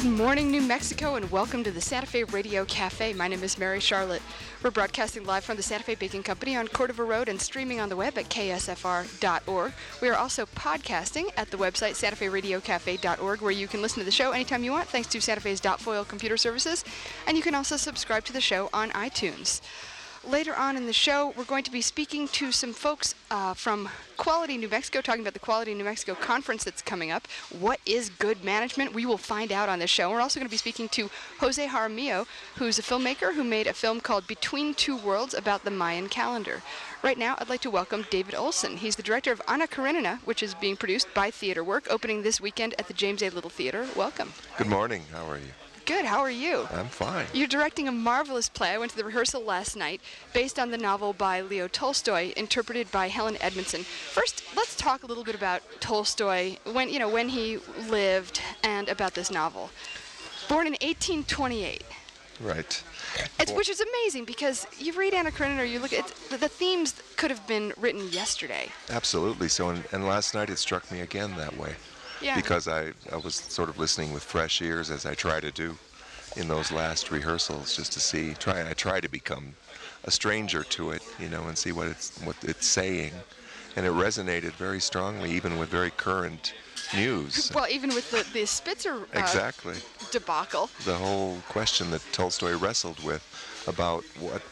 Good morning, New Mexico, and welcome to the Santa Fe Radio Cafe. My name is Mary Charlotte. We're broadcasting live from the Santa Fe Baking Company on Cordova Road and streaming on the web at ksfr.org. We are also podcasting at the website santaferadiocafe.org, where you can listen to the show anytime you want, thanks to Santa Fe's .foil computer services, and you can also subscribe to the show on iTunes. Later on in the show, we're going to be speaking to some folks from Quality New Mexico, talking about the Quality New Mexico conference that's coming up. What is good management? We will find out on this show. We're also going to be speaking to Jose Jaramillo, who's a filmmaker who made a film called Between Two Worlds about the Mayan calendar. Right now, I'd like to welcome David Olson. He's the director of Anna Karenina, which is being produced by Theater Work, opening this weekend at the James A. Little Theater. Welcome. Good morning. How are you? Good. How are you? I'm fine. You're directing a marvelous play. I went to the rehearsal last night, based on the novel by Leo Tolstoy, interpreted by Helen Edmondson. First, let's talk a little bit about Tolstoy, when he lived, and about this novel. Born in 1828. Right. Which is amazing, because you read Anna Karenina, or you look at the themes could have been written yesterday. Absolutely. So, and last night it struck me again that way. Yeah. Because I was sort of listening with fresh ears, as I try to do in those last rehearsals, just to see, I try to become a stranger to it, and see what it's saying. And it resonated very strongly, even with very current news. Well, even with the Spitzer exactly. debacle. The whole question that Tolstoy wrestled with about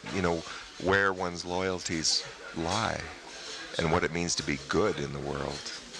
where one's loyalties lie and what it means to be good in the world.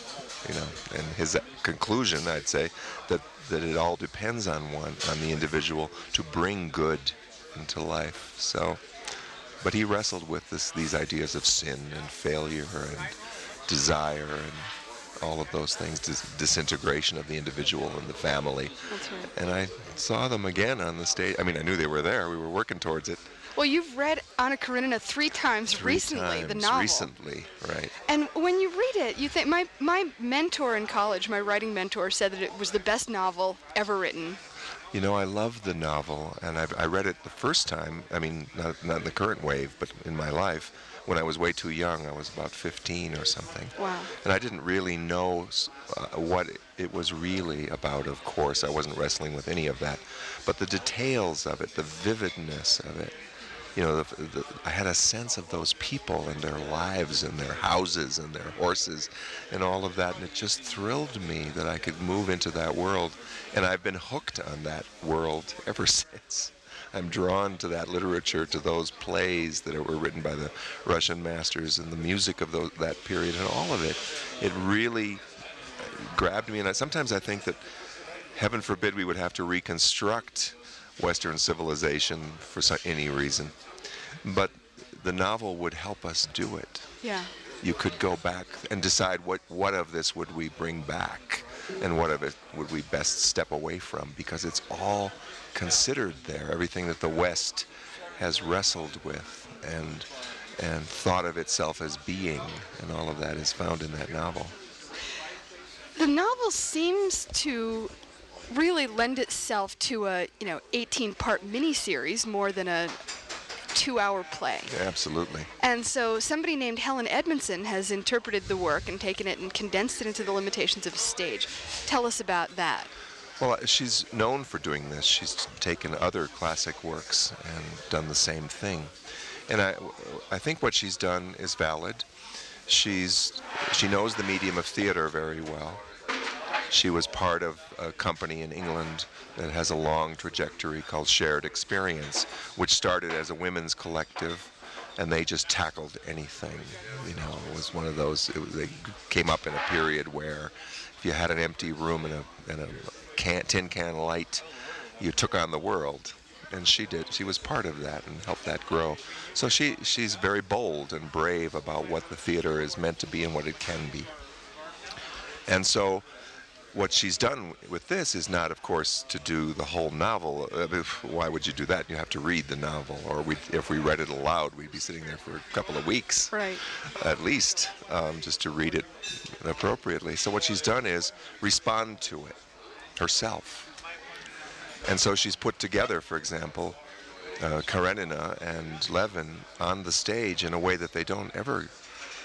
And his conclusion, I'd say, that it all depends on the individual to bring good into life. So, but he wrestled with these ideas of sin and failure and desire and all of those things, disintegration of the individual and the family. That's right. And I saw them again on the stage. I mean, I knew they were there. We were working towards it. Well, you've read Anna Karenina three times recently, the novel. Recently, right. And when you read it, you think, my mentor in college, my writing mentor, said that it was the best novel ever written. I loved the novel, and I read it the first time, I mean, not in the current wave, but in my life, when I was way too young. I was about 15 or something. Wow. And I didn't really know what it was really about, of course. I wasn't wrestling with any of that. But the details of it, the vividness of it, I had a sense of those people and their lives and their houses and their horses and all of that, and it just thrilled me that I could move into that world, and I've been hooked on that world ever since. I'm drawn to that literature, to those plays that were written by the Russian masters and the music of that period, and all of it. It really grabbed me, and sometimes I think that, heaven forbid, we would have to reconstruct Western civilization for any reason, but the novel would help us do it. Yeah. You could go back and decide what of this would we bring back, and what of it would we best step away from, because it's all considered there. Everything that the West has wrestled with and thought of itself as being, and all of that is found in that novel. The novel seems to really lend itself to a 18-part miniseries more than a 2-hour play. Yeah, absolutely. And so somebody named Helen Edmondson has interpreted the work and taken it and condensed it into the limitations of a stage. Tell us about that. Well, she's known for doing this. She's taken other classic works and done the same thing. And I think what she's done is valid. She knows the medium of theater very well. She was part of a company in England that has a long trajectory called Shared Experience, which started as a women's collective, and they just tackled anything. It was one of those. They came up in a period where, if you had an empty room and a tin can light, you took on the world, and she did. She was part of that and helped that grow. So she's very bold and brave about what the theater is meant to be and what it can be. And so, what she's done with this is not, of course, to do the whole novel. Why would you do that? You have to read the novel, or if we read it aloud, we'd be sitting there for a couple of weeks, right, at least, just to read it appropriately. So what she's done is respond to it herself. And so she's put together, for example, Karenina and Levin on the stage in a way that they don't ever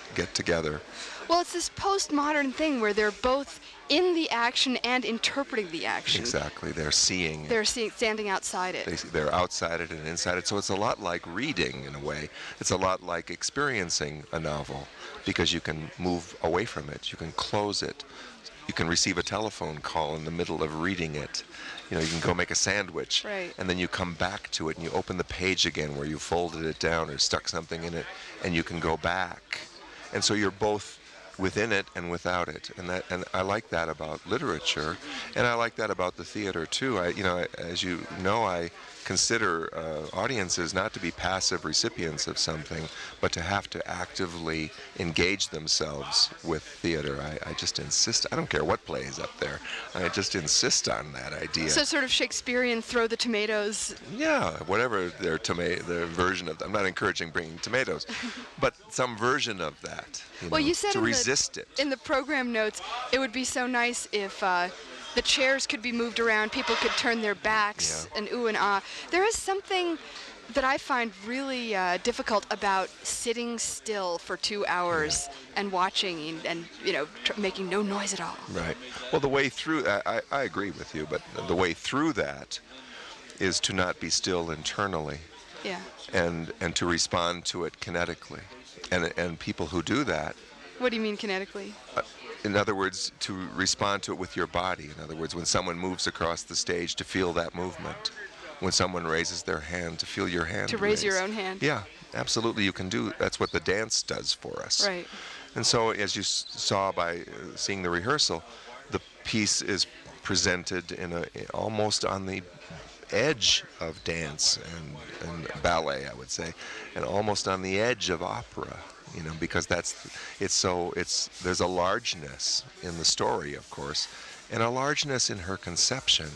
get together. Well, it's this postmodern thing where they're both in the action and interpreting the action. Exactly. They're seeing it. They're standing outside it. They're outside it and inside it. So it's a lot like reading in a way. It's a lot like experiencing a novel because you can move away from it. You can close it. You can receive a telephone call in the middle of reading it. You can go make a sandwich. Right. And then you come back to it and you open the page again where you folded it down or stuck something in it, and you can go back. And so you're both within it and without it, and I like that about literature, and I like that about the theater too. As you know, I consider audiences not to be passive recipients of something, but to have to actively engage themselves with theater. I just insist. I don't care what play is up there. I just insist on that idea. So sort of Shakespearean throw the tomatoes. Yeah, whatever their version of. I'm not encouraging bringing tomatoes, but some version of that. You said to resist it. In the program notes, it would be so nice if the chairs could be moved around, people could turn their backs, and ooh and ah. There is something that I find really difficult about sitting still for 2 hours and watching and making no noise at all. Right. Well, the way through, I agree with you, but the way through that is to not be still internally. Yeah. And to respond to it kinetically. And people who do that. What do you mean kinetically? In other words, to respond to it with your body. In other words, when someone moves across the stage, to feel that movement. When someone raises their hand, to feel your hand. To raise your own hand. Yeah, absolutely. You can do. That's what the dance does for us. Right. And so, as you saw by seeing the rehearsal, the piece is presented almost on the edge of dance and ballet, I would say, and almost on the edge of opera, because there's a largeness in the story, of course, and a largeness in her conception,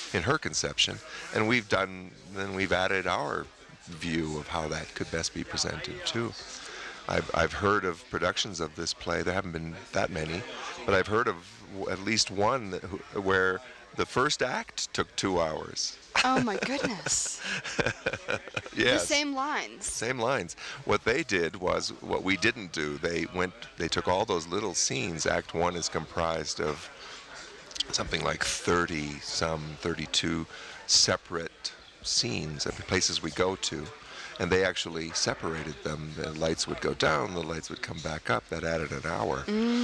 and we've added our view of how that could best be presented too. I've heard of productions of this play. There haven't been that many, but I've heard of at least one where the first act took 2 hours. Oh my goodness. Yes. The same lines. Same lines. What they did was what we didn't do. They took all those little scenes. Act 1 is comprised of something like 32 separate scenes at the places we go to. And they actually separated them. The lights would go down, the lights would come back up. That added an hour.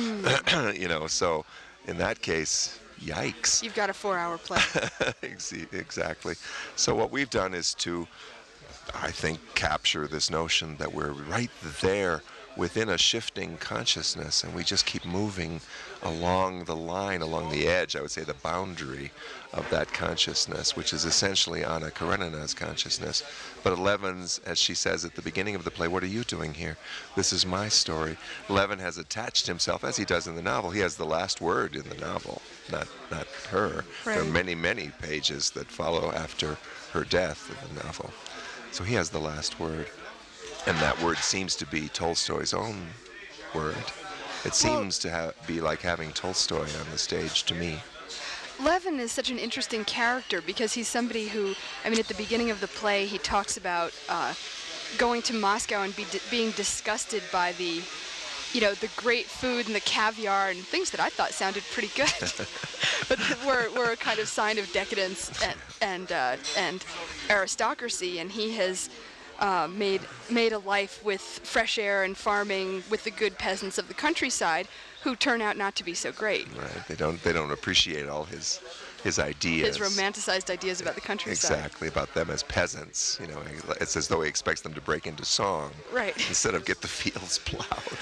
So in that case, yikes. You've got a 4-hour play. Exactly. So what we've done is to, I think, capture this notion that we're right there within a shifting consciousness, and we just keep moving along the line, along the edge, I would say the boundary of that consciousness, which is essentially Anna Karenina's consciousness. But Levin's, as she says at the beginning of the play, what are you doing here? This is my story. Levin has attached himself, as he does in the novel. He has the last word in the novel, not her. Right. There are many, many pages that follow after her death in the novel. So he has the last word. And that word seems to be Tolstoy's own word. It seems to be like having Tolstoy on the stage to me. Levin is such an interesting character because he's somebody who, at the beginning of the play, he talks about going to Moscow and being disgusted by the great food and the caviar and things that I thought sounded pretty good, but were a kind of sign of decadence and aristocracy. And he has made a life with fresh air and farming with the good peasants of the countryside, who turn out not to be so great. Right. They don't appreciate all his ideas. His romanticized ideas about the countryside. Exactly, about them as peasants. It's as though he expects them to break into song. Right. Instead of get the fields plowed.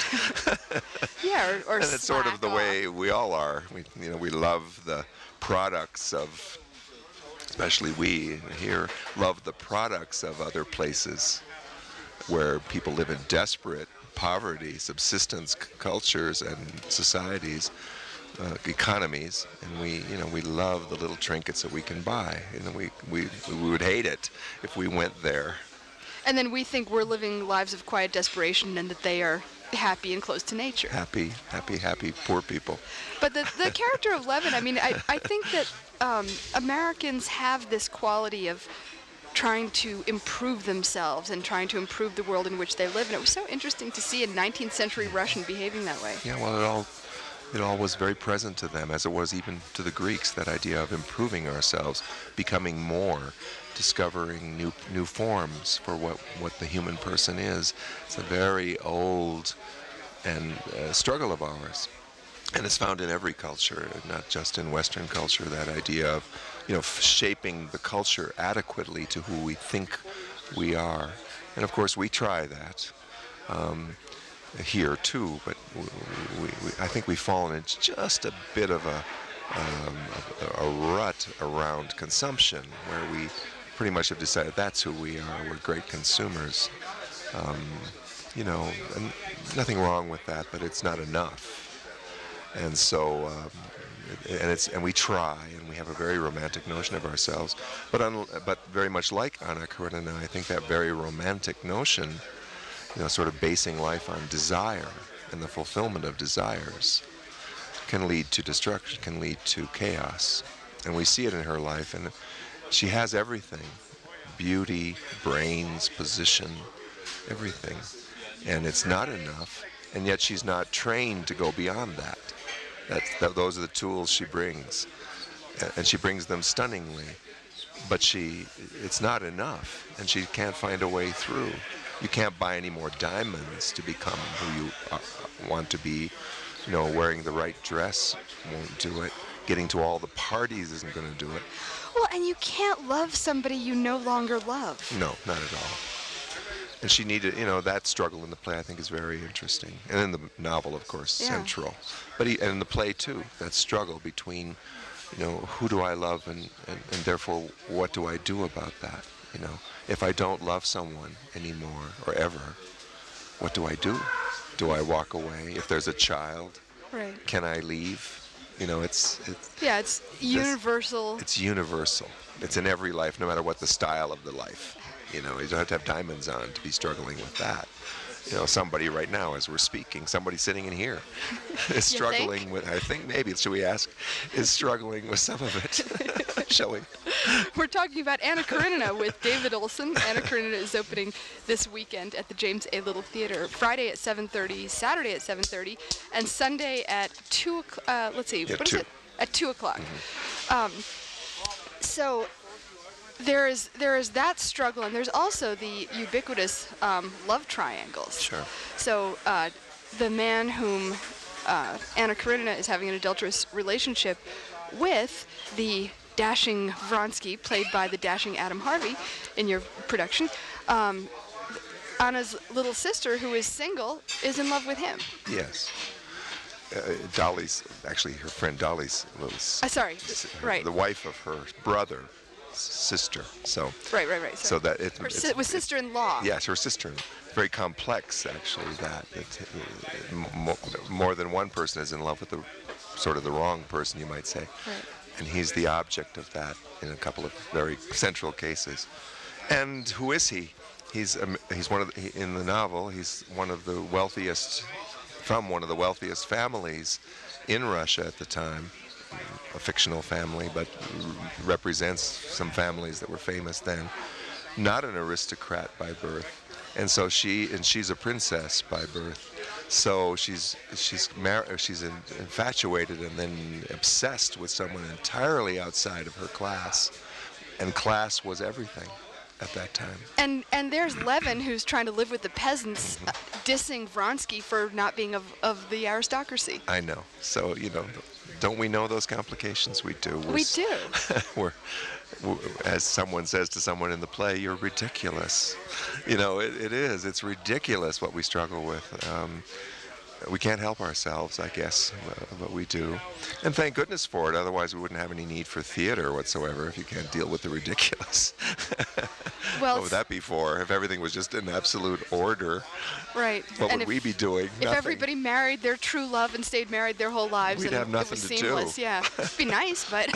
Yeah, or and it's sort of the way we all are. We love the products of, especially we here, love the products of other places where people live in desperate poverty, subsistence cultures and societies, economies, and we love the little trinkets that we can buy. We would hate it if we went there. And then we think we're living lives of quiet desperation and that they are happy and close to nature. Happy, poor people. But the character of Levin, I think that Americans have this quality of trying to improve themselves and trying to improve the world in which they live. And it was so interesting to see a 19th century Russian behaving that way. Yeah, well, it all was very present to them, as it was even to the Greeks, that idea of improving ourselves, becoming more, discovering new forms for what the human person is. It's a very old and struggle of ours. And it's found in every culture, not just in Western culture, that idea of, shaping the culture adequately to who we think we are. And of course, we try that here too, but I think we've fallen into just a bit of a rut around consumption, where we pretty much have decided that's who we are. We're great consumers. And nothing wrong with that, but it's not enough. And so, and we try, and we have a very romantic notion of ourselves, but very much like Anna Karenina, I think that very romantic notion, sort of basing life on desire and the fulfillment of desires, can lead to destruction, can lead to chaos. And we see it in her life, and she has everything: beauty, brains, position, everything. And it's not enough, and yet she's not trained to go beyond that. Those are the tools she brings, and she brings them stunningly, but it's not enough, and she can't find a way through. You can't buy any more diamonds to become who you want to be. Wearing the right dress won't do it. Getting to all the parties isn't going to do it. Well, and you can't love somebody you no longer love. No, not at all. And she needed, that struggle in the play, I think, is very interesting. And in the novel, of course, central. But and in the play, too, that struggle between, who do I love, and therefore, what do I do about that? If I don't love someone anymore or ever, what do I do? Do I walk away? If there's a child, right, can I leave? It's universal. It's universal. It's in every life, no matter what the style of the life. You don't have to have diamonds on to be struggling with that. Somebody right now, as we're speaking, somebody sitting in here is struggling with, I think maybe, should we ask, is struggling with some of it. Shall we? We're talking about Anna Karenina with David Olson. Anna Karenina is opening this weekend at the James A. Little Theater, Friday at 7:30, Saturday at 7:30, and Sunday at 2 o'clock. Let's see, what is it? At 2 o'clock. Mm-hmm. So there is that struggle, and there's also the ubiquitous love triangles. Sure. So the man whom Anna Karenina is having an adulterous relationship with, the dashing Vronsky, played by the dashing Adam Harvey in your production, Anna's little sister, who is single, is in love with him. Yes. Dolly's, actually her friend Dolly's right. The wife of her brother, sister. So right. So that was sister-in-law. Yes, her sister. Very complex, actually. That more than one person is in love with the wrong person, you might say. Right. And he's the object of that in a couple of very central cases. And who is he? He's in the novel. He's one of the wealthiest families in Russia at the time. A fictional family, but represents some families that were famous then. Not an aristocrat by birth, and so she's a princess by birth. So she's infatuated and then obsessed with someone entirely outside of her class, and class was everything at that time. And there's Levin, who's trying to live with the peasants, dissing Vronsky for not being of the aristocracy. I know. So don't we know those complications? We do. We do. As someone says to someone in the play, you're ridiculous. It is. It's ridiculous what we struggle with. We can't help ourselves, I guess, but we do. And thank goodness for it. Otherwise, we wouldn't have any need for theater whatsoever if you can't deal with the ridiculous. Well, what would that be for? If everything was just in absolute order, right? What would we be doing? If nothing. Everybody married their true love and stayed married their whole lives, we'd and have nothing it was to seamless. do. Yeah, it'd be nice, but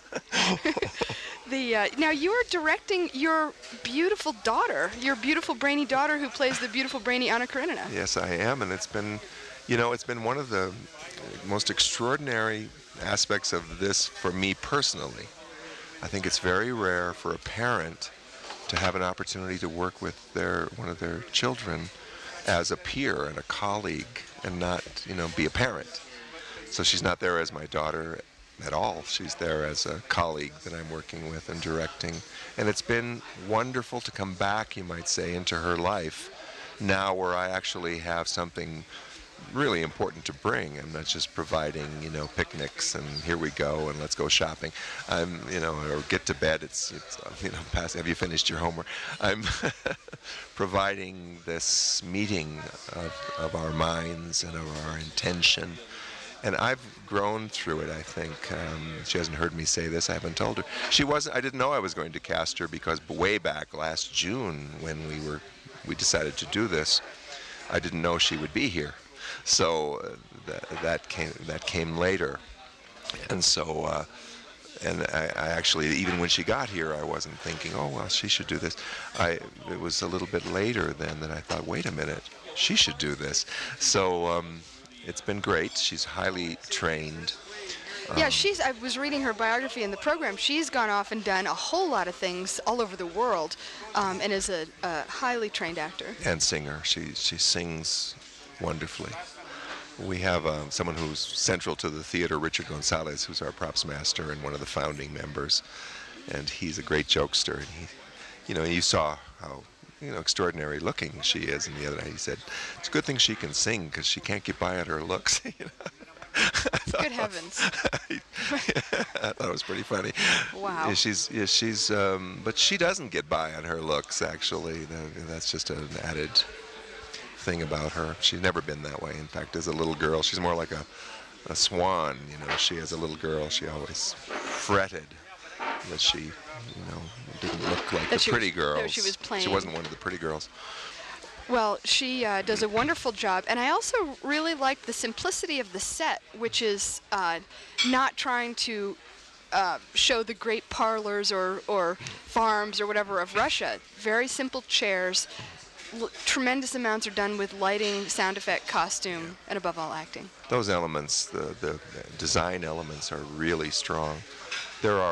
now you're directing your beautiful daughter, your beautiful brainy daughter, who plays the beautiful brainy Anna Karenina. Yes, I am, and it's been one of the most extraordinary aspects of this for me personally. I think it's very rare for a parent to have an opportunity to work with one of their children as a peer and a colleague, and not, be a parent. So she's not there as my daughter at all. She's there as a colleague that I'm working with and directing. And it's been wonderful to come back, you might say, into her life now, where I actually have something really important to bring. I'm not just providing, picnics and here we go and let's go shopping. I'm, or get to bed. It's past. Have you finished your homework? I'm providing this meeting of our minds and of our intention. And I've grown through it, I think. She hasn't heard me say this. I haven't told her. I didn't know I was going to cast her, because way back last June, when we decided to do this, I didn't know she would be here. So that came later. And so, and I actually, even when she got here, I wasn't thinking, oh, well, she should do this. It was a little bit later then that I thought, wait a minute, she should do this. So, it's been great. She's highly trained. Yeah, I was reading her biography in the program. She's gone off and done a whole lot of things all over the world, and is a highly trained actor. And singer. She sings wonderfully. We have someone who's central to the theater, Richard Gonzalez, who's our props master and one of the founding members. And he's a great jokester. And you saw how extraordinary looking she is. And the other night he said, it's a good thing she can sing, because she can't get by on her looks. Good heavens. I thought it was pretty funny. Wow. She's but she doesn't get by on her looks, actually. That's just an added thing about her. She's never been that way. In fact, as a little girl, she's more like a swan. She, as a little girl, she always fretted that she, didn't look like the pretty girls. That she was playing. She wasn't one of the pretty girls. Well, she does a wonderful job, and I also really like the simplicity of the set, which is not trying to show the great parlors or farms or whatever of Russia. Very simple chairs. Tremendous amounts are done with lighting, sound effect, costume, and above all, acting. Those elements, the design elements, are really strong. There are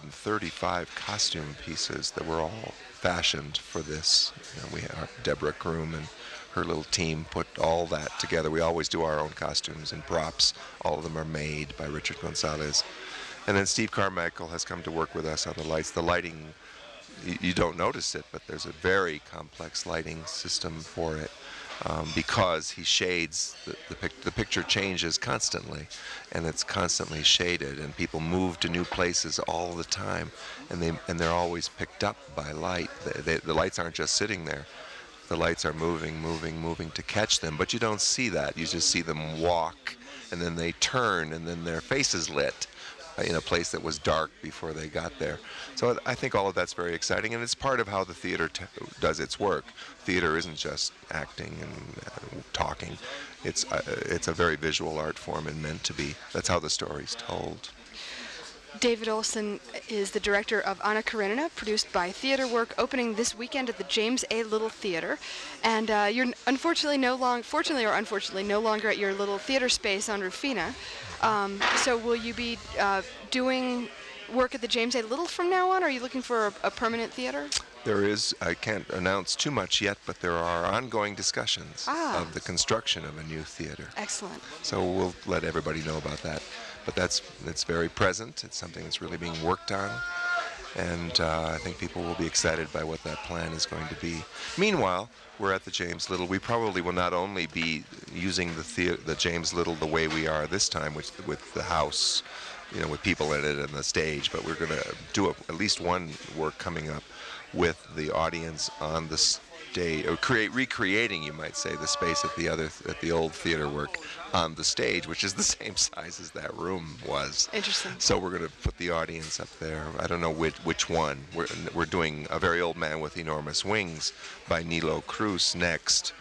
135 costume pieces that were all fashioned for this. We have Deborah Kroom and her little team put all that together. We always do our own costumes and props. All of them are made by Richard Gonzalez. And then Steve Carmichael has come to work with us on the lights. The lighting, you don't notice it, but there's a very complex lighting system for it. Because he shades, the picture changes constantly, and it's constantly shaded, and people move to new places all the time, and they're always picked up by light. The lights aren't just sitting there. The lights are moving to catch them, but you don't see that. You just see them walk, and then they turn, and then their face is lit in a place that was dark before they got there. So I think all of that's very exciting, and it's part of how the theater does its work. Theater isn't just acting and talking. It's a very visual art form, and meant to be. That's how the story's told. David Olson is the director of Anna Karenina, produced by Theater Work, opening this weekend at the James A. Little Theater. And you're fortunately or unfortunately, no longer at your little theater space on Rufina. So will you be doing work at the James A. Little from now on, or are you looking for a permanent theater? There is. I can't announce too much yet, but there are ongoing discussions of the construction of a new theater. Excellent. So we'll let everybody know about that. But it's very present. It's something that's really being worked on. And I think people will be excited by what that plan is going to be. Meanwhile, we're at the James Little. We probably will not only be using the James Little the way we are this time, with the house, with people in it and the stage, but we're going to do at least one work coming up with the audience on the stage, or recreating, you might say, the space at the old Theater Work on the stage, which is the same size as that room was. Interesting. So we're going to put the audience up there. I don't know which one. We're doing A Very Old Man with Enormous Wings by Nilo Cruz next.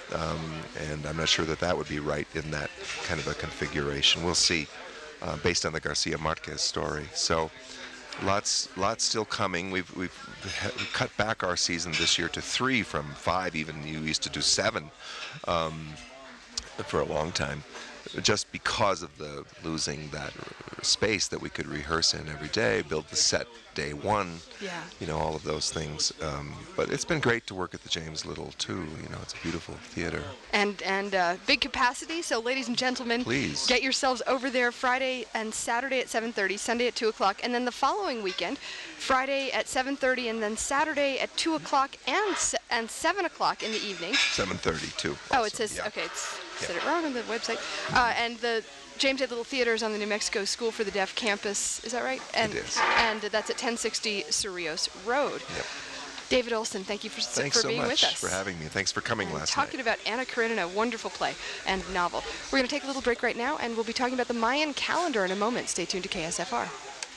And I'm not sure that would be right in that kind of a configuration. We'll see, based on the Garcia Marquez story. So lots still coming. We've cut back our season this year to 3 from 5. Even you used to do 7 for a long time. just because of the losing that space that we could rehearse in every day, build the set day one, all of those things. But it's been great to work at the James Little too. It's a beautiful theater. And big capacity. So, ladies and gentlemen, please get yourselves over there Friday and Saturday at 7:30, Sunday at 2 o'clock, and then the following weekend, Friday at 7:30, and then Saturday at 2 o'clock and 7 o'clock in the evening. 7:30 too. Oh, it says okay. It's said it wrong on the website. And the James A. Little Theater is on the New Mexico School for the Deaf campus. Is that right? And, it is. And that's at 1060 Cerrillos Road. Yep. David Olson, thank you for being with us. Thanks so much for having me. Thanks for coming last night. Talking about Anna Karenina, a wonderful play and novel. We're going to take a little break right now, and we'll be talking about the Mayan calendar in a moment. Stay tuned to KSFR.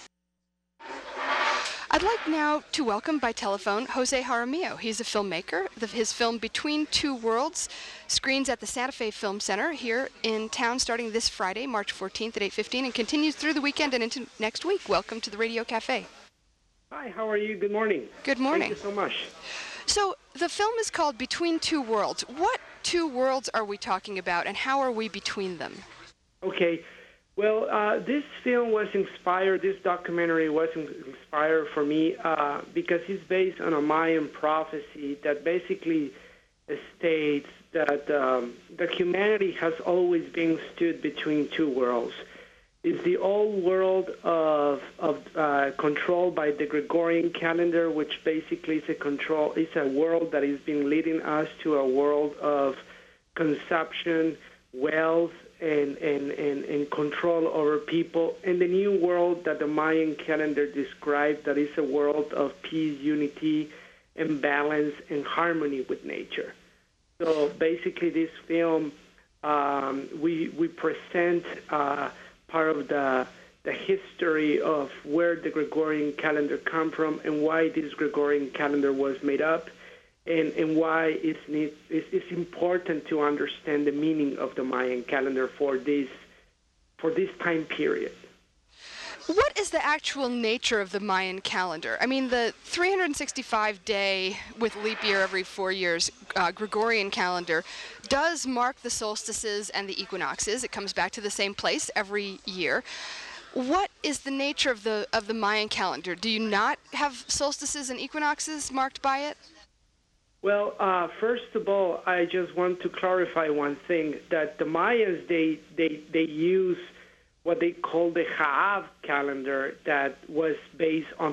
I'd like now to welcome by telephone Jose Jaramillo. He's a filmmaker. His film Between Two Worlds screens at the Santa Fe Film Center here in town starting this Friday, March 14th at 8:15, and continues through the weekend and into next week. Welcome to the Radio Cafe. Hi, how are you? Good morning. Good morning. Thank you so much. So the film is called Between Two Worlds. What two worlds are we talking about, and how are we between them? Okay. Well, this film was inspired, this documentary was inspired for me because it's based on a Mayan prophecy that basically states that humanity has always been stood between two worlds. It's the old world of controlled by the Gregorian calendar, which basically is a world that has been leading us to a world of consumption, wealth, and control over people, and the new world that the Mayan calendar described, that is a world of peace, unity, and balance and harmony with nature. So basically this film, we present part of the history of where the Gregorian calendar come from and why this Gregorian calendar was made up, and why it's important to understand the meaning of the Mayan calendar for this time period. What is the actual nature of the Mayan calendar? I mean, the 365-day with leap year every 4 years Gregorian calendar does mark the solstices and the equinoxes. It comes back to the same place every year. What is the nature of the Mayan calendar? Do you not have solstices and equinoxes marked by it? Well, first of all, I just want to clarify one thing, that the Mayans, they use what they call the Ha'av calendar that was based on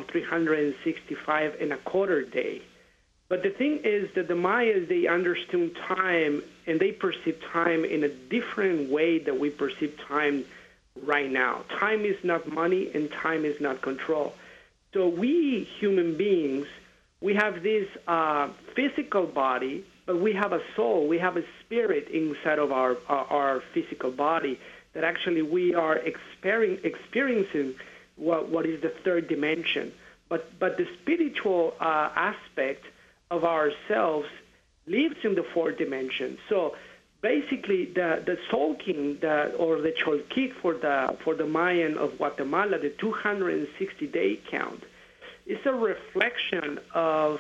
365 and a quarter day. But the thing is that the Mayas, they understood time and they perceive time in a different way that we perceive time right now. Time is not money and time is not control. So we human beings, we have this physical body, but we have a soul, we have a spirit inside of our physical body that actually we are experiencing what is the third dimension. But the spiritual aspect of ourselves lives in the fourth dimension. So basically the Tzolk'in, or the Cholquic for the Mayan of Guatemala, the 260-day count, is a reflection of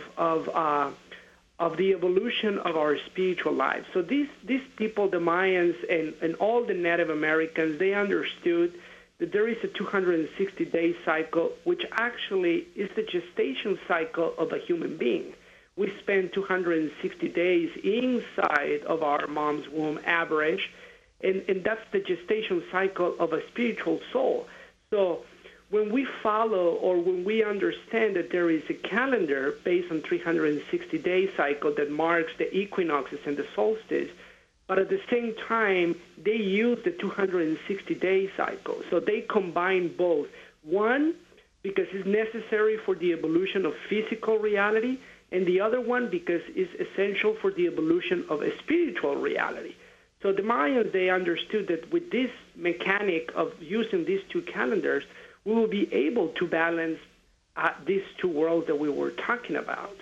the evolution of our spiritual life. So these people, the Mayans and all the Native Americans, they understood that there is a 260-day cycle, which actually is the gestation cycle of a human being. We spend 260 days inside of our mom's womb, average, and that's the gestation cycle of a spiritual soul. So when we follow, or when we understand that there is a calendar based on 360-day cycle that marks the equinoxes and the solstice, but at the same time, they use the 260-day cycle. So they combine both. One, because it's necessary for the evolution of physical reality, and the other one because it's essential for the evolution of a spiritual reality. So the Mayans, they understood that with this mechanic of using these two calendars, we will be able to balance these two worlds that we were talking about.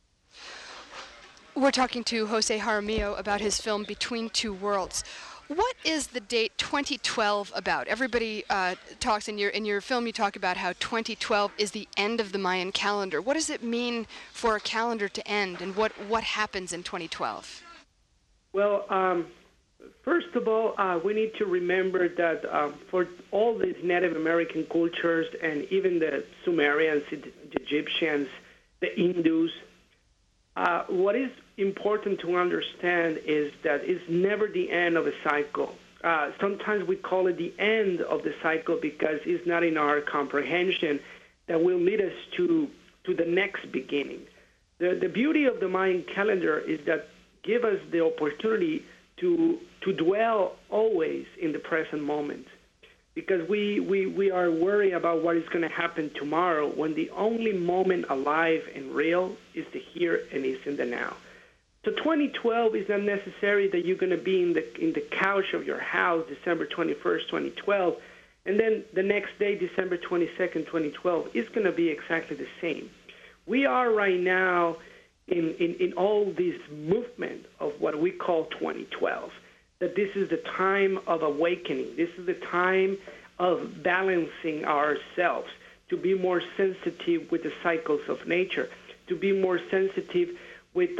We're talking to Jose Jaramillo about his film Between Two Worlds. What is the date 2012 about? Everybody talks, in your film you talk about how 2012 is the end of the Mayan calendar. What does it mean for a calendar to end, and what happens in 2012? Well, First of all, we need to remember that for all these Native American cultures and even the Sumerians, the Egyptians, the Hindus, what is important to understand is that it's never the end of a cycle. Sometimes we call it the end of the cycle because it's not in our comprehension that will lead us to the next beginning. The beauty of the Mayan calendar is that give us the opportunity to dwell always in the present moment, because we are worried about what is going to happen tomorrow when the only moment alive and real is the here and is in the now. So 2012 is not necessary that you're going to be in the couch of your house December 21st, 2012, and then the next day, December 22nd, 2012, is going to be exactly the same. We are right now in all this movement of what we call 2012, that this is the time of awakening. This is the time of balancing ourselves, to be more sensitive with the cycles of nature, to be more sensitive with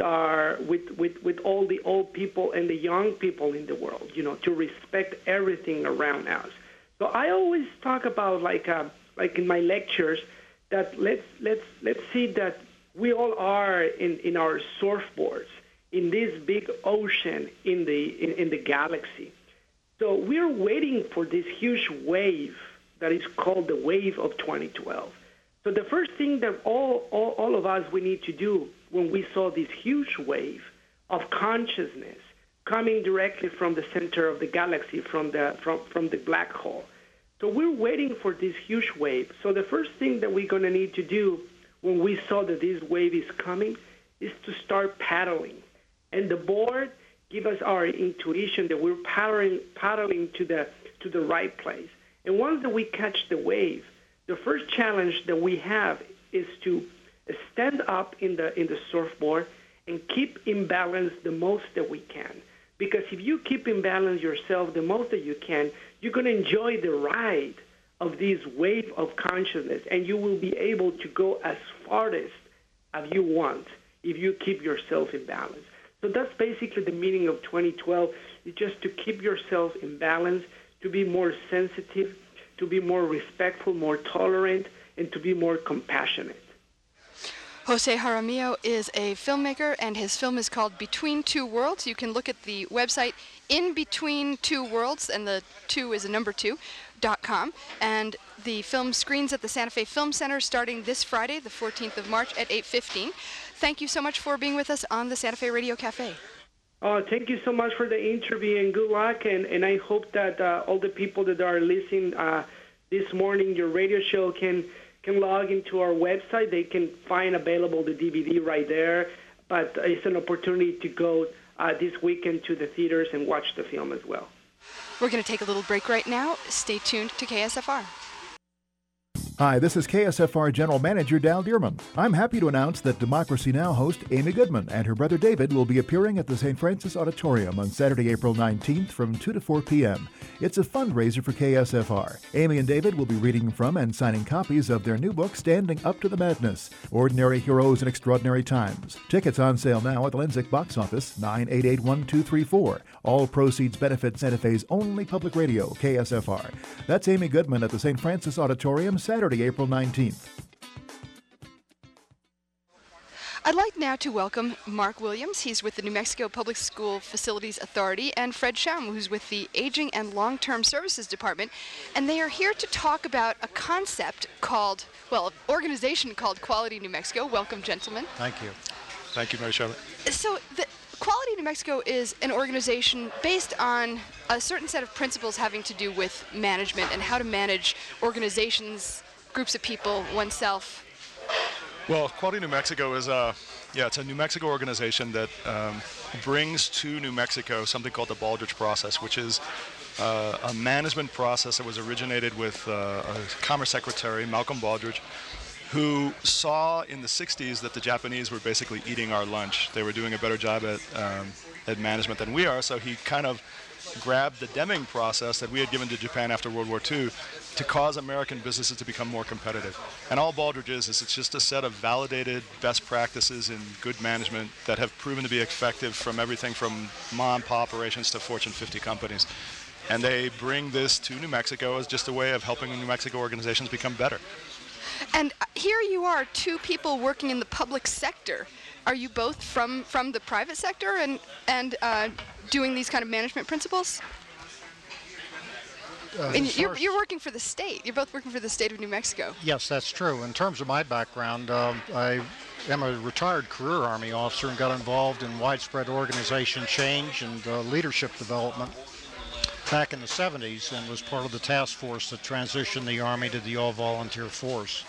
all the old people and the young people in the world, to respect everything around us. So I always talk about, like in my lectures, that let's see that we all are in our surfboards in this big ocean in the galaxy. So we're waiting for this huge wave that is called the wave of 2012. So the first thing that all of us we need to do when we saw this huge wave of consciousness coming directly from the center of the galaxy, from the black hole. So we're waiting for this huge wave. So the first thing that we're going to need to do when we saw that this wave is coming is to start paddling. And the board give us our intuition that we're paddling to the right place. And once that we catch the wave, the first challenge that we have is to stand up in the surfboard and keep in balance the most that we can. Because if you keep in balance yourself the most that you can, you're going to enjoy the ride of this wave of consciousness, and you will be able to go as farthest as you want if you keep yourself in balance. So that's basically the meaning of 2012, is just to keep yourself in balance, to be more sensitive, to be more respectful, more tolerant, and to be more compassionate. Jose Jaramillo is a filmmaker, and his film is called Between Two Worlds. You can look at the website In Between Two Worlds, and the 2 is a number 2.com. And the film screens at the Santa Fe Film Center starting this Friday, the 14th of March at 8:15. Thank you so much for being with us on the Santa Fe Radio Cafe. Thank you so much for the interview, and good luck. And I hope that all the people that are listening this morning, your radio show, can log into our website. They can find available the DVD right there. But it's an opportunity to go this weekend to the theaters and watch the film as well. We're going to take a little break right now. Stay tuned to KSFR. Hi, this is KSFR General Manager Dal Dearman. I'm happy to announce that Democracy Now! Host Amy Goodman and her brother David will be appearing at the St. Francis Auditorium on Saturday, April 19th from 2 to 4 p.m. It's a fundraiser for KSFR. Amy and David will be reading from and signing copies of their new book, Standing Up to the Madness, Ordinary Heroes in Extraordinary Times. Tickets on sale now at the Lenzik box office, 988-1234. All proceeds benefit Santa Fe's only public radio, KSFR. That's Amy Goodman at the St. Francis Auditorium, Saturday, April 19th. I'd like now to welcome Mark Williams. He's with the New Mexico Public School Facilities Authority, and Fred Schaum, who's with the Aging and Long-Term Services Department. And they are here to talk about a concept called, organization called Quality New Mexico. Welcome, gentlemen. Thank you. Thank you, Mary Charlotte. So the Quality New Mexico is an organization based on a certain set of principles having to do with management and how to manage organizations, groups of people, oneself. Well, Quality New Mexico is it's a New Mexico organization that brings to New Mexico something called the Baldrige process, which is a management process that was originated with a Commerce Secretary, Malcolm Baldrige, who saw in the 60s that the Japanese were basically eating our lunch. They were doing a better job at management than we are, so he kind of grabbed the Deming process that we had given to Japan after World War II to cause American businesses to become more competitive. And all Baldrige is it's just a set of validated best practices in good management that have proven to be effective from everything from mom-and-pop operations to Fortune 50 companies. And they bring this to New Mexico as just a way of helping New Mexico organizations become better. And here you are, two people working in the public sector. Are you both from the private sector and doing these kind of management principles? And you're working for the state. You're both working for the state of New Mexico. Yes, that's true. In terms of my background, I am a retired career Army officer and got involved in widespread organization change and leadership development back in the 70s and was part of the task force that transitioned the Army to the all-volunteer force.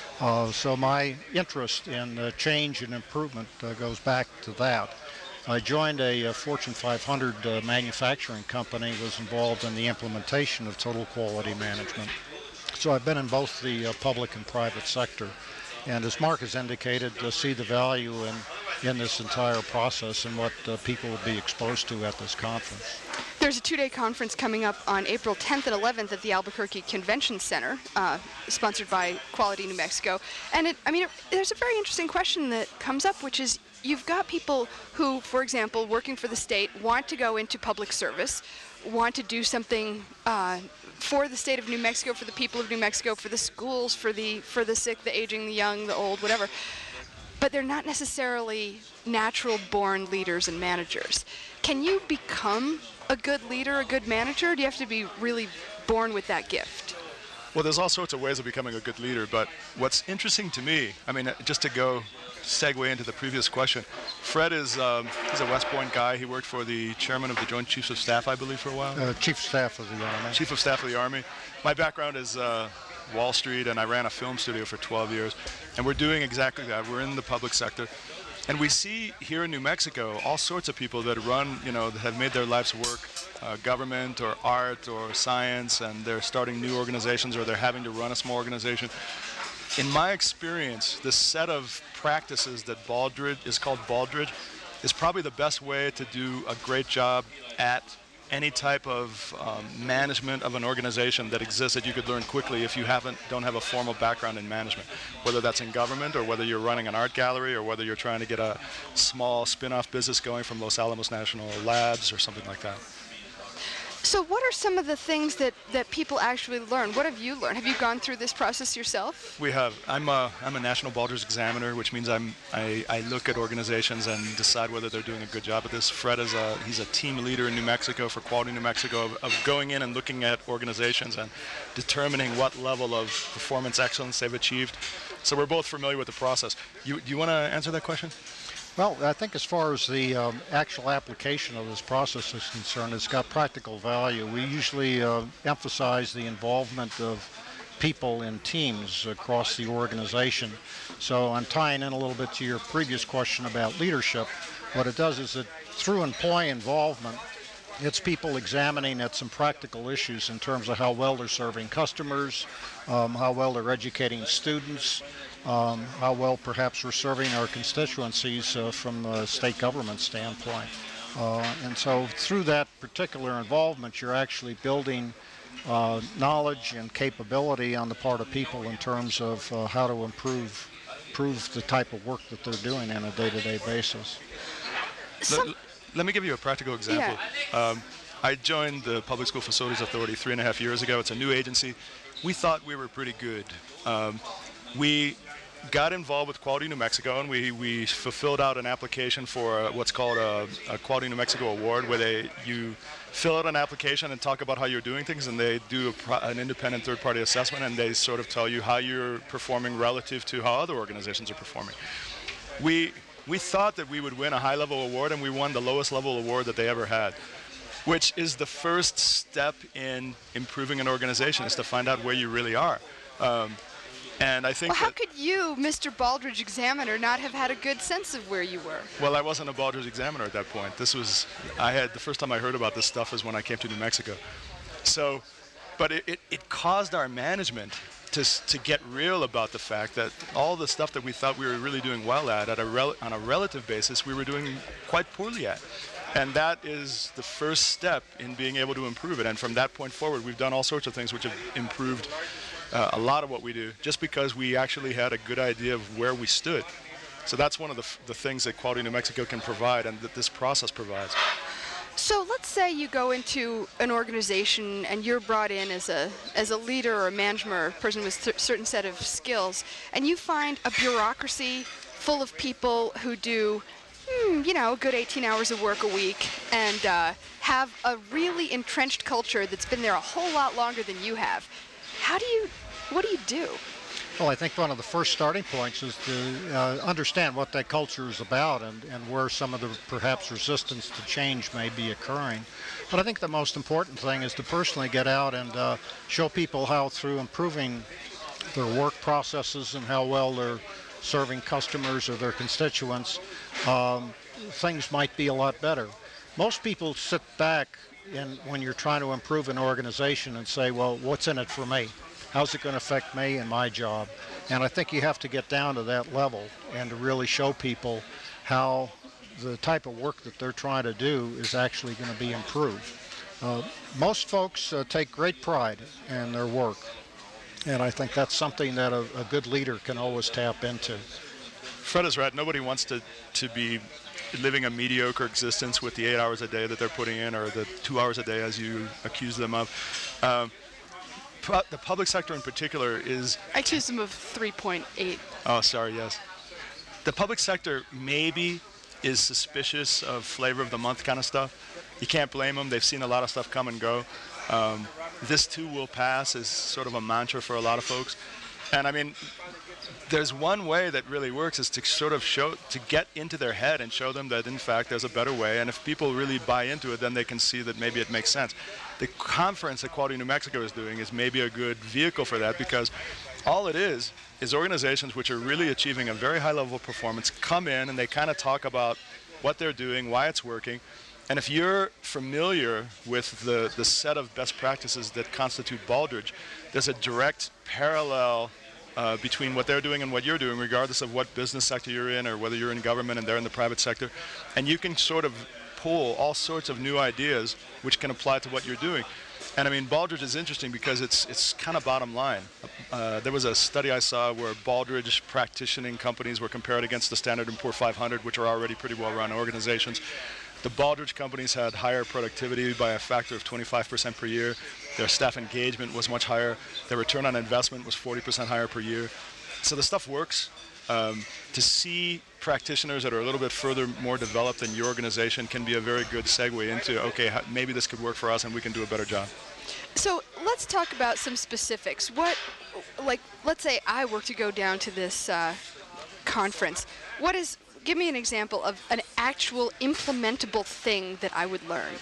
So my interest in change and improvement goes back to that. I joined a Fortune 500 manufacturing company, was involved in the implementation of total quality management. So I've been in both the public and private sector. And as Mark has indicated, see the value in this entire process and what people will be exposed to at this conference. There's a two-day conference coming up on April 10th and 11th at the Albuquerque Convention Center, sponsored by Quality New Mexico. And there's a very interesting question that comes up, which is you've got people who, for example, working for the state, want to go into public service, want to do something for the state of New Mexico, for the people of New Mexico, for the schools, for the sick, the aging, the young, the old, whatever. But they're not necessarily natural-born leaders and managers. Can you become a good leader, a good manager? Or do you have to be really born with that gift? Well, there's all sorts of ways of becoming a good leader, but what's interesting to me, just to segue into the previous question, Fred is he's a West Point guy. He worked for the chairman of the Joint Chiefs of Staff, I believe, for a while. Chief of Staff of the Army. Chief of Staff of the Army. My background is Wall Street, and I ran a film studio for 12 years. And we're doing exactly that. We're in the public sector. And we see here in New Mexico all sorts of people that run, that have made their life's work government or art or science, and they're starting new organizations or they're having to run a small organization. In my experience, this set of practices that is called Baldrige is probably the best way to do a great job at any type of management of an organization that exists that you could learn quickly if you don't have a formal background in management, whether that's in government or whether you're running an art gallery or whether you're trying to get a small spin-off business going from Los Alamos National Labs or something like that. So what are some of the things that people actually learn? What have you learned? Have you gone through this process yourself? We have. I'm a National Baldrige Examiner, which means I look at organizations and decide whether they're doing a good job at this. Fred he's a team leader in New Mexico for Quality New Mexico of going in and looking at organizations and determining what level of performance excellence they've achieved. So we're both familiar with the process. Do you want to answer that question? Well, I think as far as the actual application of this process is concerned, it's got practical value. We usually emphasize the involvement of people in teams across the organization. So I'm tying in a little bit to your previous question about leadership. What it does is that through employee involvement, it's people examining at some practical issues in terms of how well they're serving customers, how well they're educating students, how well perhaps we're serving our constituencies from a state government standpoint. And so through that particular involvement, you're actually building knowledge and capability on the part of people in terms of how to improve the type of work that they're doing on a day-to-day basis. Let me give you a practical example. Yeah. I joined the Public School Facilities Authority 3.5 years ago. It's a new agency. We thought we were pretty good. We got involved with Quality New Mexico, and we fulfilled out an application for what's called a Quality New Mexico Award, where you fill out an application and talk about how you're doing things, and they do an independent third-party assessment, and they sort of tell you how you're performing relative to how other organizations are performing. We thought that we would win a high-level award, and we won the lowest-level award that they ever had, which is the first step in improving an organization, is to find out where you really are. And I think how could you, Mr. Baldrige Examiner, not have had a good sense of where you were? Well, I wasn't a Baldrige Examiner at that point. The first time I heard about this stuff is when I came to New Mexico. So, but it caused our management to get real about the fact that all the stuff that we thought we were really doing well at on a relative basis, we were doing quite poorly at. And that is the first step in being able to improve it. And from that point forward, we've done all sorts of things which have improved a lot of what we do, just because we actually had a good idea of where we stood. So that's one of the things that Quality New Mexico can provide and that this process provides. So let's say you go into an organization and you're brought in as a leader or a manager or a person with a certain set of skills, and you find a bureaucracy full of people who do, a good 18 hours of work a week and have a really entrenched culture that's been there a whole lot longer than you have. What do you do? Well, I think one of the first starting points is to understand what that culture is about and where some of the perhaps resistance to change may be occurring. But I think the most important thing is to personally get out and show people how, through improving their work processes and how well they're serving customers or their constituents, things might be a lot better. Most people sit back when you're trying to improve an organization and say, well, what's in it for me? How's it going to affect me and my job? And I think you have to get down to that level and to really show people how the type of work that they're trying to do is actually going to be improved. Most folks take great pride in their work, and I think that's something that a good leader can always tap into. Fred is right. Nobody wants to be living a mediocre existence with the 8 hours a day that they're putting in, or the 2 hours a day as you accuse them of. The public sector in particular is... I accuse them of 3.8. Oh, sorry, yes. The public sector maybe is suspicious of flavor of the month kind of stuff. You can't blame them. They've seen a lot of stuff come and go. This too will pass is sort of a mantra for a lot of folks. And I mean, there's one way that really works is to sort of get into their head and show them that in fact there's a better way. And if people really buy into it, then they can see that maybe it makes sense. The conference that Quality New Mexico is doing is maybe a good vehicle for that, because all it is organizations which are really achieving a very high level of performance come in and they kind of talk about what they're doing, why it's working. And if you're familiar with the set of best practices that constitute Baldrige, there's a direct parallel between what they're doing and what you're doing, regardless of what business sector you're in or whether you're in government and they're in the private sector. And you can sort of pull all sorts of new ideas which can apply to what you're doing. And I mean, Baldrige is interesting because it's kind of bottom line. There was a study I saw where Baldrige practicing companies were compared against the Standard & Poor's 500, which are already pretty well-run organizations. The Baldrige companies had higher productivity by a factor of 25% per year. Their staff engagement was much higher. Their return on investment was 40% higher per year. So the stuff works. To see practitioners that are a little bit further, more developed than your organization can be a very good segue into, okay, maybe this could work for us and we can do a better job. So let's talk about some specifics. Let's say I were to go down to this conference. Give me an example of an actual implementable thing that I would learn.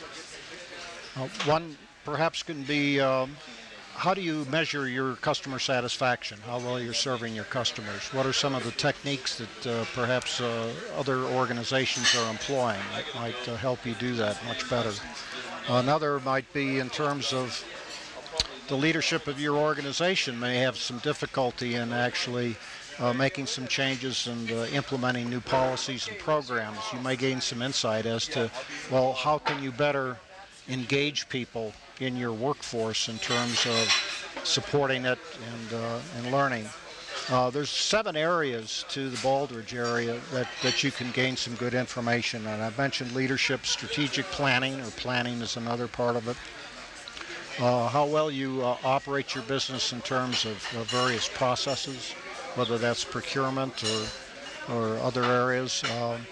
One perhaps can be, how do you measure your customer satisfaction? How well you're serving your customers? What are some of the techniques that perhaps other organizations are employing that might help you do that much better? Another might be in terms of the leadership of your organization may have some difficulty in actually making some changes and implementing new policies and programs. You may gain some insight as to, well, how can you better engage people in your workforce in terms of supporting it and learning. There's 7 areas to the Baldrige area that you can gain some good information on. I've mentioned leadership, strategic planning, or planning is another part of it. How well you operate your business in terms of various processes, whether that's procurement or other areas.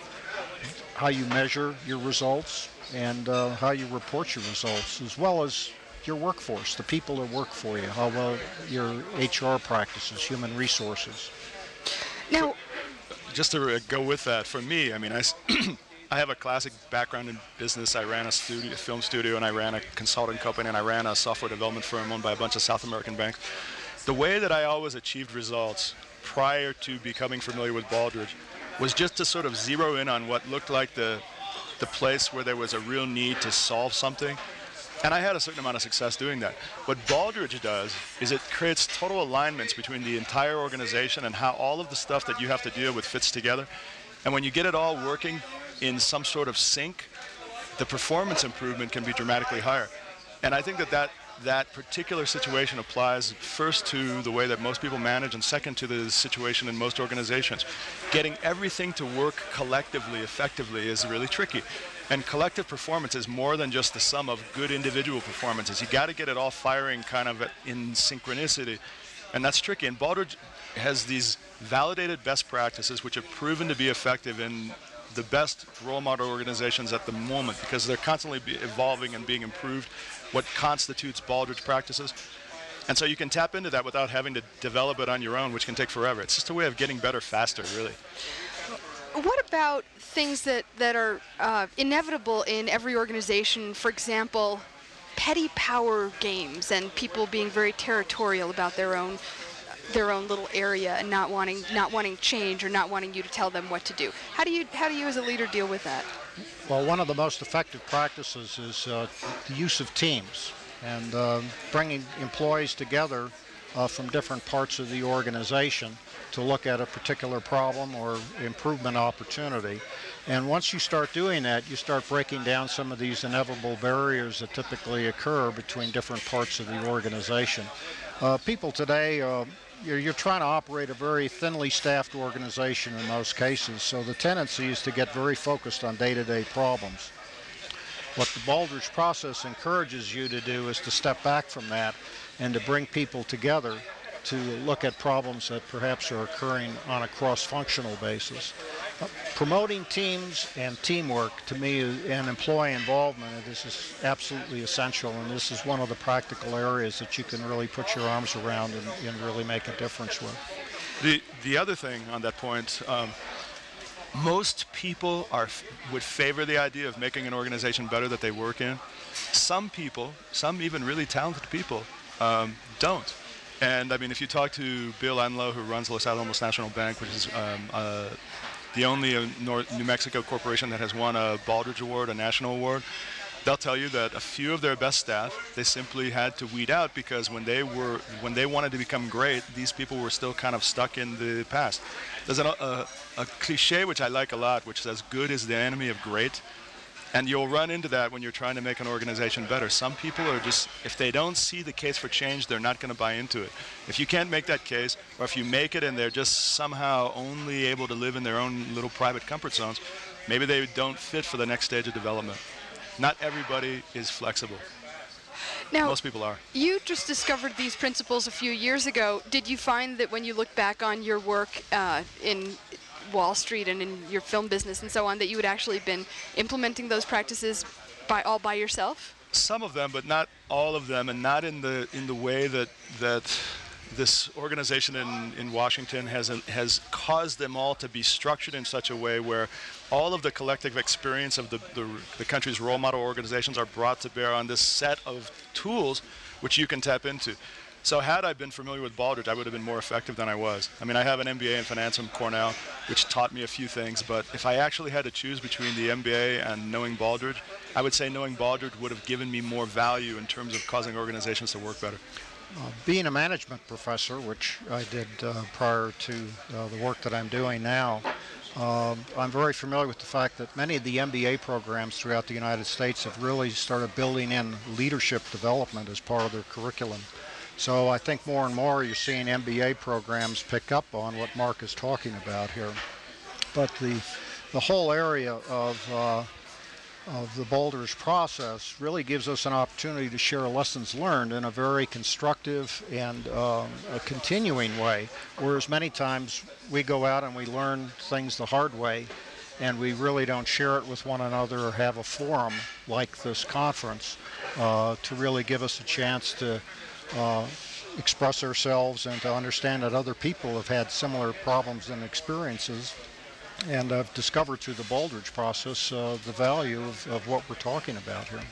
How you measure your results and how you report your results, as well as your workforce, the people that work for you, how well your HR practices, human resources. Now, just to go with that, for me, I mean, I have a classic background in business. I ran a film studio, and I ran a consulting company, and I ran a software development firm owned by a bunch of South American banks. The way that I always achieved results prior to becoming familiar with Baldrige was just to sort of zero in on what looked like the place where there was a real need to solve something. And I had a certain amount of success doing that. What Baldrige does is it creates total alignments between the entire organization and how all of the stuff that you have to deal with fits together. And when you get it all working in some sort of sync, the performance improvement can be dramatically higher. And I think that particular situation applies first to the way that most people manage, and second to the situation in most organizations. Getting everything to work collectively, effectively, is really tricky. And collective performance is more than just the sum of good individual performances. You got to get it all firing kind of in synchronicity, and that's tricky. And Baldrige has these validated best practices which have proven to be effective in the best role model organizations at the moment, because they're constantly evolving and being improved, what constitutes Baldrige practices. And so you can tap into that without having to develop it on your own, which can take forever. It's just a way of getting better faster, really. What about things that are inevitable in every organization? For example, petty power games and people being very territorial about their own little area and not wanting change or not wanting you to tell them what to do. How do you as a leader deal with that? Well, one of the most effective practices is the use of teams and bringing employees together from different parts of the organization to look at a particular problem or improvement opportunity. And once you start doing that, you start breaking down some of these inevitable barriers that typically occur between different parts of the organization. People today, you're trying to operate a very thinly staffed organization in most cases, so the tendency is to get very focused on day-to-day problems. What the Baldrige process encourages you to do is to step back from that and to bring people together to look at problems that perhaps are occurring on a cross-functional basis. Promoting teams and teamwork, to me, and employee involvement, this is absolutely essential, and this is one of the practical areas that you can really put your arms around and really make a difference with. The other thing on that point, most people would favor the idea of making an organization better that they work in. Some people, some even really talented people, don't. And I mean, if you talk to Bill Enlow, who runs Los Alamos National Bank, which is the only New Mexico corporation that has won a Baldrige Award, a national award, they'll tell you that a few of their best staff, they simply had to weed out because when they wanted to become great, these people were still kind of stuck in the past. There's a cliche which I like a lot, which says good is the enemy of great. And you'll run into that when you're trying to make an organization better. Some people are just, if they don't see the case for change, they're not going to buy into it. If you can't make that case, or if you make it and they're just somehow only able to live in their own little private comfort zones, maybe they don't fit for the next stage of development. Not everybody is flexible. Now, most people are. You just discovered these principles a few years ago. Did you find that when you look back on your work in Wall Street and in your film business and so on, that you had actually been implementing those practices all by yourself? Some of them, but not all of them, and not in the way that this organization in Washington has caused them all to be structured in such a way where all of the collective experience of the country's role model organizations are brought to bear on this set of tools which you can tap into. So had I been familiar with Baldrige, I would have been more effective than I was. I mean, I have an MBA in finance from Cornell, which taught me a few things, but if I actually had to choose between the MBA and knowing Baldrige, I would say knowing Baldrige would have given me more value in terms of causing organizations to work better. Being a management professor, which I did prior to the work that I'm doing now, I'm very familiar with the fact that many of the MBA programs throughout the United States have really started building in leadership development as part of their curriculum. So I think more and more you're seeing MBA programs pick up on what Mark is talking about here. But the whole area of the Baldrige process really gives us an opportunity to share lessons learned in a very constructive and a continuing way, whereas many times we go out and we learn things the hard way and we really don't share it with one another or have a forum like this conference to really give us a chance to express ourselves and to understand that other people have had similar problems and experiences. And I've discovered through the Baldrige process the value of what we're talking about here.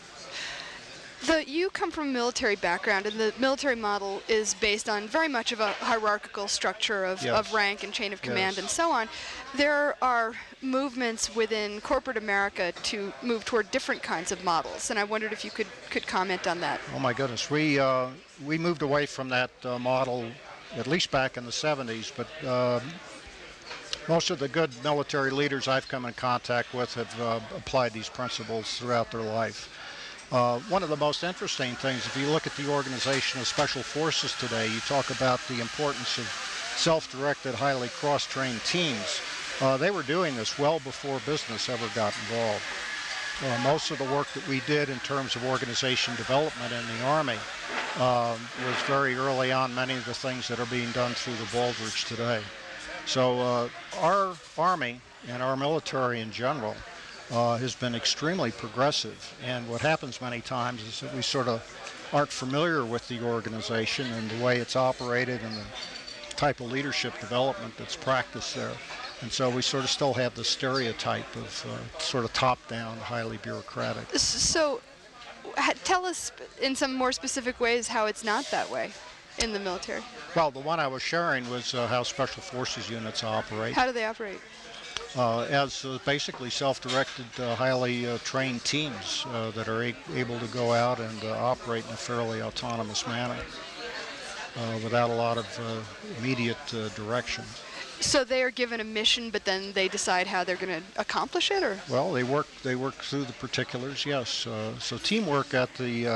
You come from a military background, and the military model is based on very much of a hierarchical structure of rank and chain of command and so on. There are movements within corporate America to move toward different kinds of models, and I wondered if you could comment on that. Oh my goodness, we moved away from that model at least back in the 70s, but Most of the good military leaders I've come in contact with have applied these principles throughout their life. One of the most interesting things, if you look at the organization of Special Forces today, you talk about the importance of self-directed, highly cross-trained teams. They were doing this well before business ever got involved. Most of the work that we did in terms of organization development in the Army was very early on many of the things that are being done through the Baldrige today. So our Army and our military in general has been extremely progressive, and what happens many times is that we sort of aren't familiar with the organization and the way it's operated and the type of leadership development that's practiced there. And so we sort of still have the stereotype of sort of top-down, highly bureaucratic. So tell us in some more specific ways how it's not that way in the military. Well, the one I was sharing was how Special Forces units operate. How do they operate? As basically self-directed, highly trained teams that are able to go out and operate in a fairly autonomous manner without a lot of immediate direction. So they are given a mission, but then they decide how they're going to accomplish it, or? Well, they work through the particulars. Yes. So teamwork at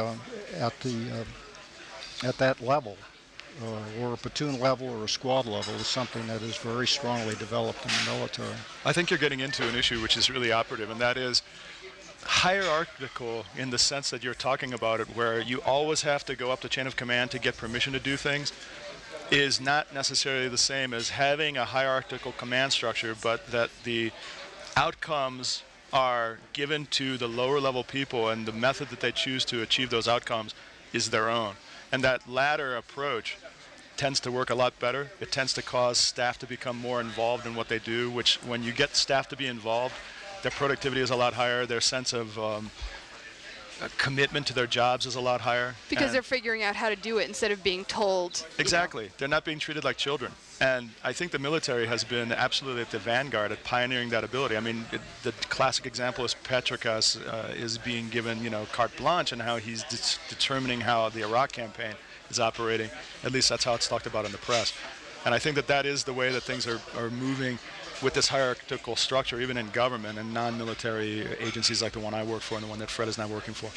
that level, or a platoon level or a squad level, is something that is very strongly developed in the military. I think you're getting into an issue which is really operative, and that is hierarchical in the sense that you're talking about it, where you always have to go up the chain of command to get permission to do things, is not necessarily the same as having a hierarchical command structure, but that the outcomes are given to the lower level people, and the method that they choose to achieve those outcomes is their own. And that latter approach tends to work a lot better. It tends to cause staff to become more involved in what they do, which when you get staff to be involved, their productivity is a lot higher, their sense of commitment to their jobs is a lot higher. Because they're figuring out how to do it instead of being told. Exactly. They're not being treated like children. And I think the military has been absolutely at the vanguard at pioneering that ability. I mean, the classic example is Petraeus is being given, carte blanche, and how he's determining how the Iraq campaign is operating. At least that's how it's talked about in the press. And I think that is the way that things are moving with this hierarchical structure, even in government and non-military agencies like the one I work for and the one that Fred is now working for.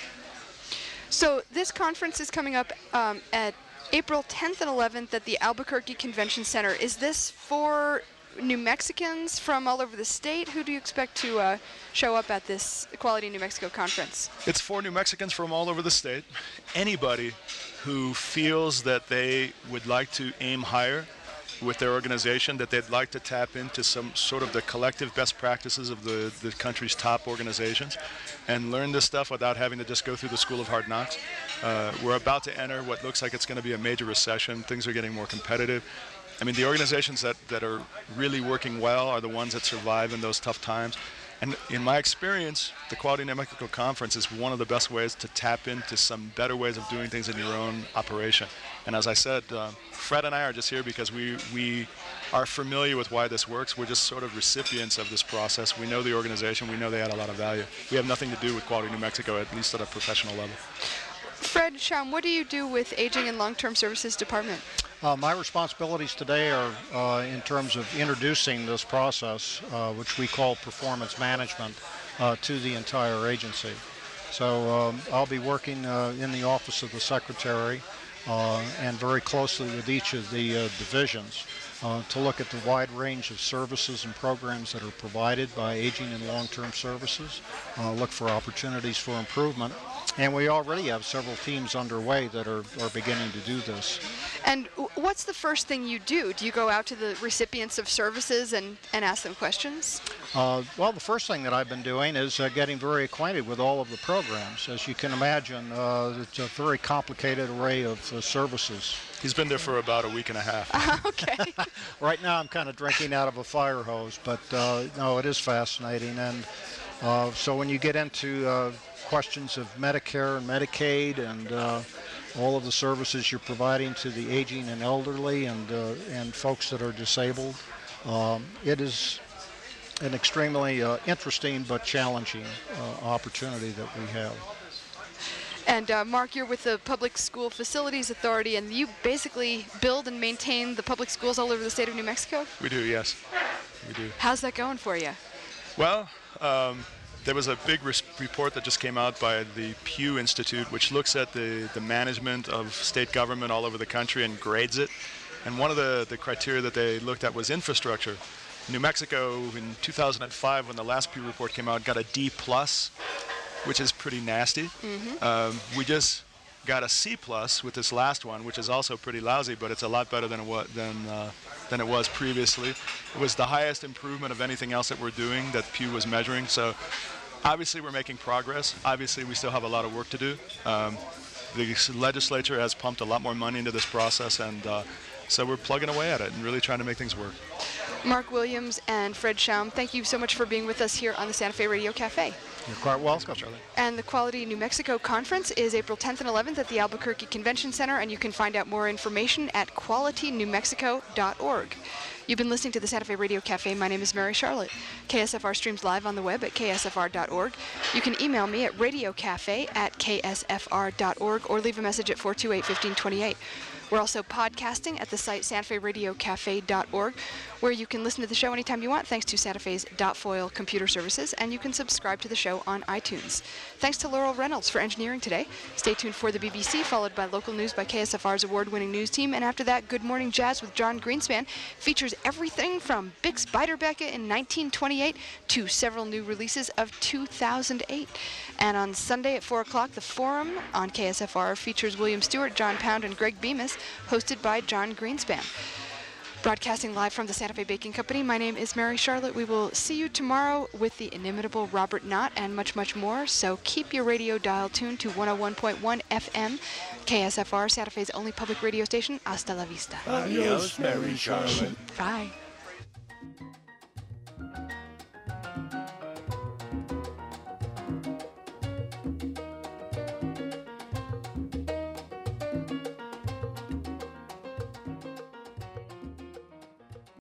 So this conference is coming up at April 10th and 11th at the Albuquerque Convention Center. Is this for New Mexicans from all over the state? Who do you expect to show up at this Equality New Mexico conference? It's for New Mexicans from all over the state. Anybody who feels that they would like to aim higher with their organization, that they'd like to tap into some sort of the collective best practices of the country's top organizations and learn this stuff without having to just go through the school of hard knocks. We're about to enter what looks like it's going to be a major recession. Things are getting more competitive. I mean, the organizations that are really working well are the ones that survive in those tough times. And in my experience, the Equality New Mexico Conference is one of the best ways to tap into some better ways of doing things in your own operation. And as I said, Fred and I are just here because we are familiar with why this works. We're just sort of recipients of this process. We know the organization. We know they add a lot of value. We have nothing to do with Equality New Mexico, at least at a professional level. Fred Schaum, what do you do with Aging and Long-Term Services Department? My responsibilities today are in terms of introducing this process, which we call performance management, to the entire agency. So I'll be working in the office of the Secretary and very closely with each of the divisions to look at the wide range of services and programs that are provided by Aging and Long-Term Services, look for opportunities for improvement. And we already have several teams underway that are beginning to do this. And what's the first thing you do? Do you go out to the recipients of services and ask them questions? Well, the first thing that I've been doing is getting very acquainted with all of the programs. As you can imagine, it's a very complicated array of services. He's been there for about a week and a half. Okay. Right now I'm kind of drinking out of a fire hose, but no, it is fascinating. And so when you get into questions of Medicare and Medicaid and all of the services you're providing to the aging and elderly and folks that are disabled, it is an extremely interesting but challenging opportunity that we have. And Mark, you're with the Public School Facilities Authority, and you basically build and maintain the public schools all over the state of New Mexico? We do, yes. we do. How's that going for you? Well, there was a big report that just came out by the Pew Institute, which looks at the management of state government all over the country and grades it. And one of the criteria that they looked at was infrastructure. New Mexico in 2005, when the last Pew report came out, got a D+, which is pretty nasty. We just got a C+ with this last one, which is also pretty lousy, but it's a lot better than it was previously. It was the highest improvement of anything else that we're doing that Pew was measuring. So obviously we're making progress. Obviously we still have a lot of work to do. The legislature has pumped a lot more money into this process, and so we're plugging away at it and really trying to make things work. Mark Williams and Fred Schaum, thank you so much for being with us here on the Santa Fe Radio Cafe. You're quite welcome. Charlie. And the Quality New Mexico Conference is April 10th and 11th at the Albuquerque Convention Center, and you can find out more information at qualitynewmexico.org. You've been listening to the Santa Fe Radio Cafe. My name is Mary Charlotte. KSFR streams live on the web at ksfr.org. You can email me at radiocafe@ksfr.org or leave a message at 428-1528. We're also podcasting at the site santaferadiocafe.org, where you can listen to the show anytime you want, thanks to Santa Fe's .foil computer services, and you can subscribe to the show on iTunes. Thanks to Laurel Reynolds for engineering today. Stay tuned for the BBC, followed by local news by KSFR's award-winning news team, and after that, Good Morning Jazz with John Greenspan features everything from Bix Beiderbecke in 1928 to several new releases of 2008. And on Sunday at 4 o'clock, The Forum on KSFR features William Stewart, John Pound, and Greg Bemis, hosted by John Greenspan. Broadcasting live from the Santa Fe Baking Company, my name is Mary Charlotte. We will see you tomorrow with the inimitable Robert Knott and much, much more. So keep your radio dial tuned to 101.1 FM, KSFR, Santa Fe's only public radio station. Hasta la vista. Adios, Mary Charlotte. Bye.